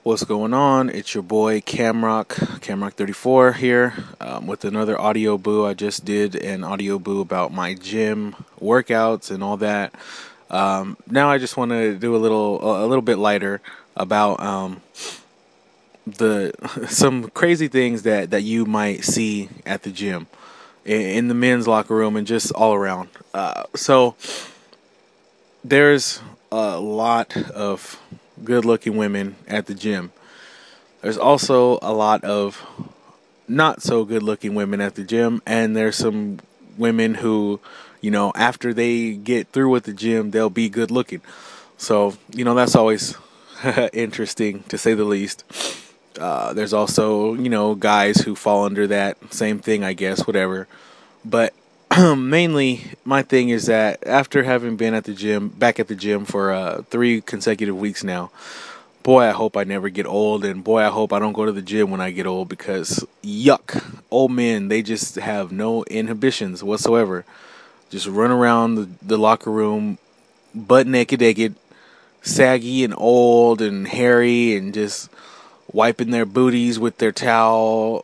What's going on? It's your boy Camrock34 here with another audio boo. I just did an audio boo about my gym workouts and all that. Now I just want to do a little bit lighter about the some crazy things that you might see at the gym, in the men's locker room and just all around. So there's a lot of good-looking women at the gym. There's also a lot of not so good-looking women at the gym, and there's some women who, after they get through with the gym, they'll be good-looking. So, that's always interesting, to say the least. There's also, guys who fall under that same thing, I guess, whatever. But mainly, my thing is that after having been back at the gym for 3 consecutive weeks now, boy, I hope I never get old, and boy, I hope I don't go to the gym when I get old, because yuck, old men, they just have no inhibitions whatsoever. Just run around the locker room, butt naked, saggy and old and hairy, and just wiping their booties with their towel,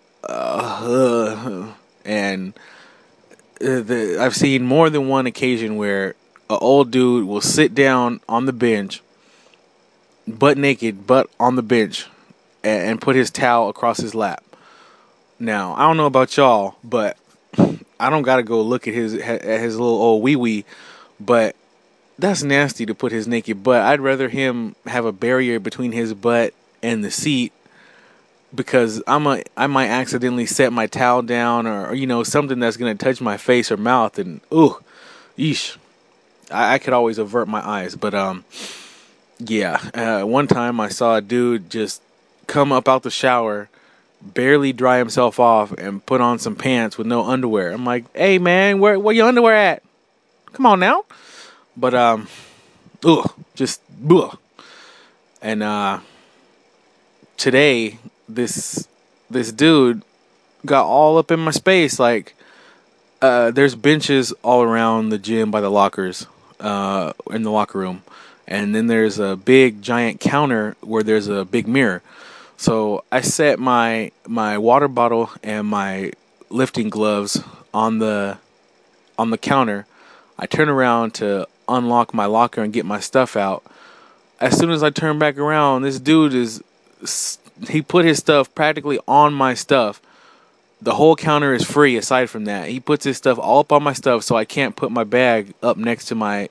and I've seen more than one occasion where an old dude will sit down on the bench, butt naked, butt on the bench, and put his towel across his lap. Now, I don't know about y'all, but I don't gotta go look at his little old wee-wee, but that's nasty to put his naked butt. I'd rather him have a barrier between his butt and the seat, because I might accidentally set my towel down, or something that's gonna touch my face or mouth, and yeesh, I could always avert my eyes. But yeah, one time I saw a dude just come up out the shower, barely dry himself off, and put on some pants with no underwear. I'm like, hey man, where your underwear at? Come on now. But and today this dude got all up in my space. Like, there's benches all around the gym by the lockers, in the locker room, and then there's a big giant counter where there's a big mirror. So I set my water bottle and my lifting gloves on the counter. I turn around to unlock my locker and get my stuff out. As soon as I turn back around, this dude he put his stuff practically on my stuff. The whole counter is free aside from that. He puts his stuff all up on my stuff, so I can't put my bag up next to my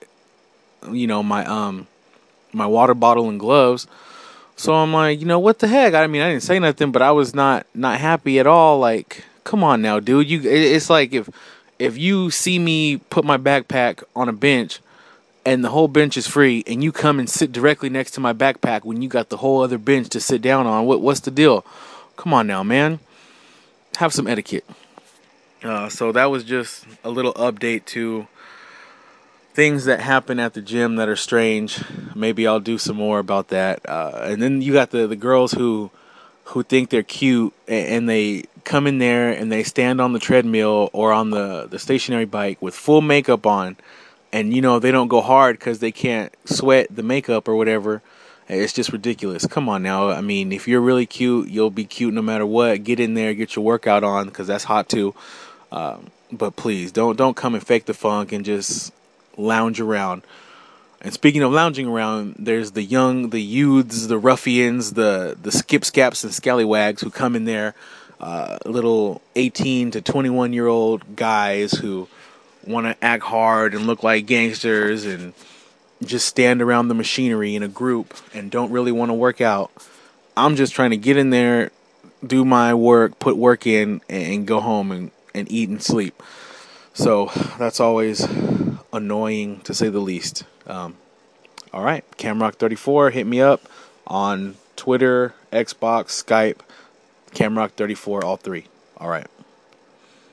water bottle and gloves. So I'm like, what the heck? I mean, I didn't say nothing, but I was not happy at all. Like, come on now, dude. It's like if you see me put my backpack on a bench and the whole bench is free, and you come and sit directly next to my backpack when you got the whole other bench to sit down on, what's the deal? Come on now, man. Have some etiquette. So that was just a little update to things that happen at the gym that are strange. Maybe I'll do some more about that. And then you got the girls who think they're cute, and they come in there and they stand on the treadmill or on the stationary bike with full makeup on, and they don't go hard because they can't sweat the makeup or whatever. It's just ridiculous. Come on now. I mean, if you're really cute, you'll be cute no matter what. Get in there, get your workout on, because that's hot too. But please don't come and fake the funk and just lounge around. And speaking of lounging around, there's the youths, the ruffians, the skip-scaps and scallywags who come in there, little 18 to 21-year-old guys who want to act hard and look like gangsters and just stand around the machinery in a group and don't really want to work out. I'm just trying to get in there, do my work, put work in, and go home and eat and sleep. So that's always annoying, to say the least. All right, Camrock34, hit me up on Twitter, Xbox, Skype, Camrock34, all 3. All right.